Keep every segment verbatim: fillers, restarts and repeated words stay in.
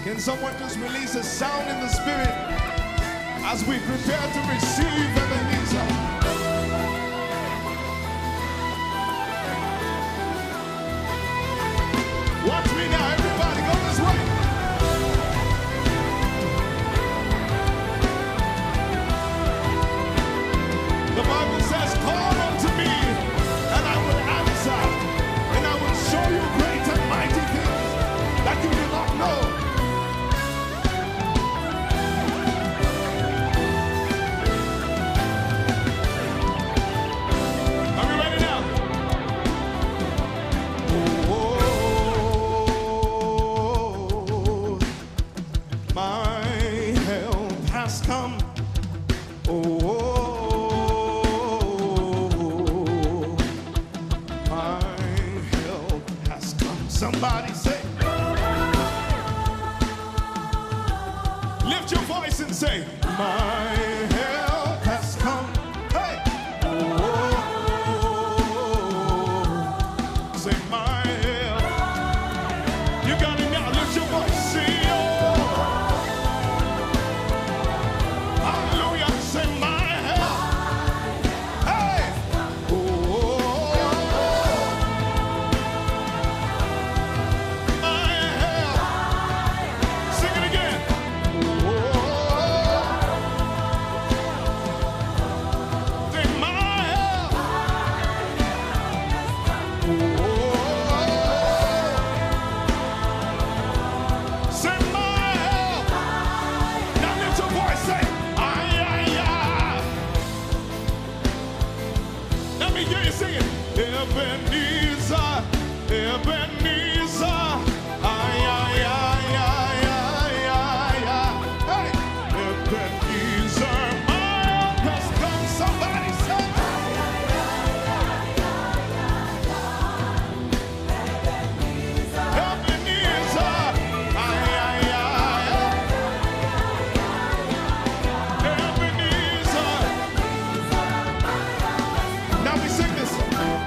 Can someone just release a sound in the spirit as we prepare to receive Ebenezer? Watch me now, everybody, go this way. The Bible says, call unto me, and I will answer, and I will show you great and mighty things that you do not know. Are we ready now? Oh, my help has come. Oh, somebody say, lift your voice and say, my help has come. Hey! Oh, say, my help. You got it now. Lift your voice. Say, oh. Hallelujah. Say, my help. Hey! Oh. Ebenezer, Ebenezer, ay, ay, ay, ay, ay, ay, ay. Hey, Ebenezer, my help has come. Somebody say, Ebenezer, ay, ay, ay, Ebenezer. Now we sing this.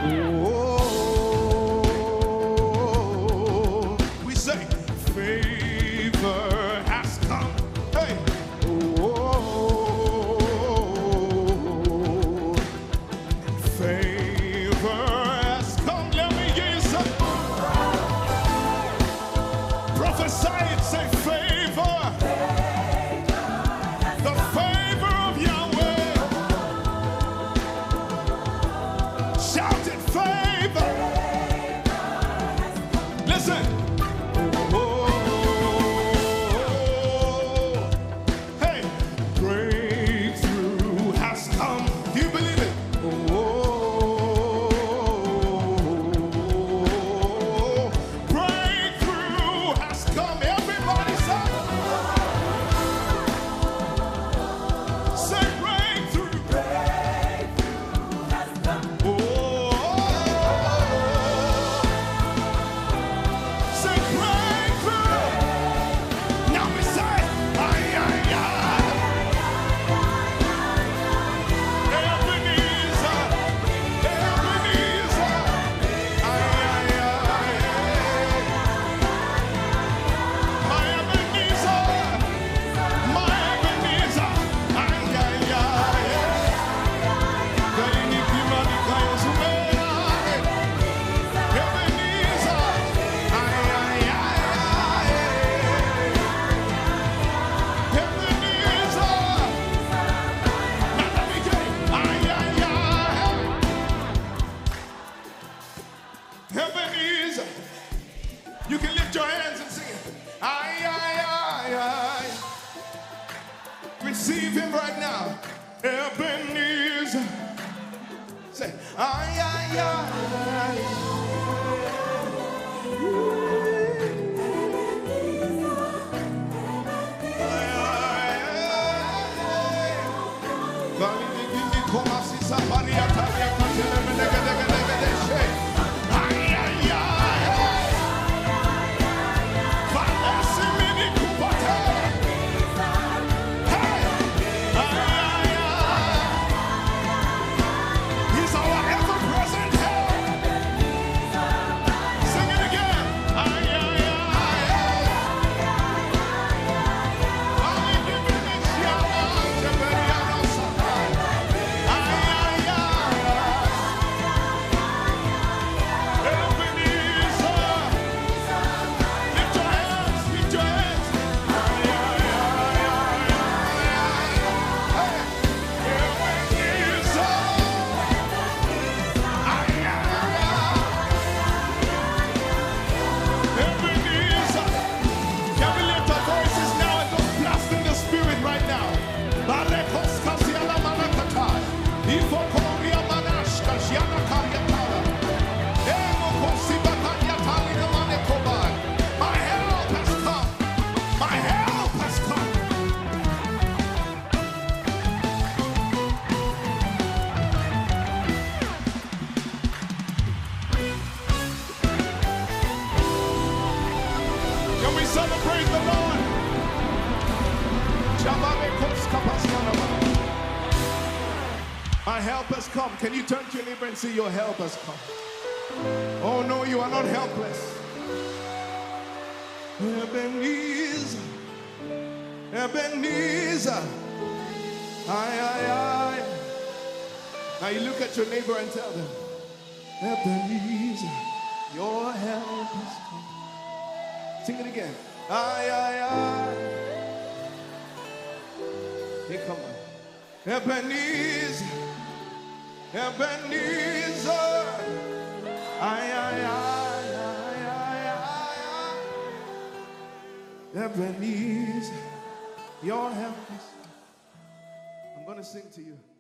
You can lift your hands and sing it. Ay, ay, ay, ay. Receive him right now. Ebenezer. Say, ay, ay, ay. He's our ever-present help. Sing it again. My help has come. Can you turn to your neighbor and say, your help has come? Oh no, you are not helpless. Ebenezer, Ebenezer, ay, ay, ay. Now you look at your neighbor and tell them, Ebenezer, your help has come. Sing it again. Ay, ay, ay. Hey, come on. Ebenezer, Ebenezer, ay, ay, ay, ay, ay, ay, ay. Ebenezer, your help is. I'm going to sing to you.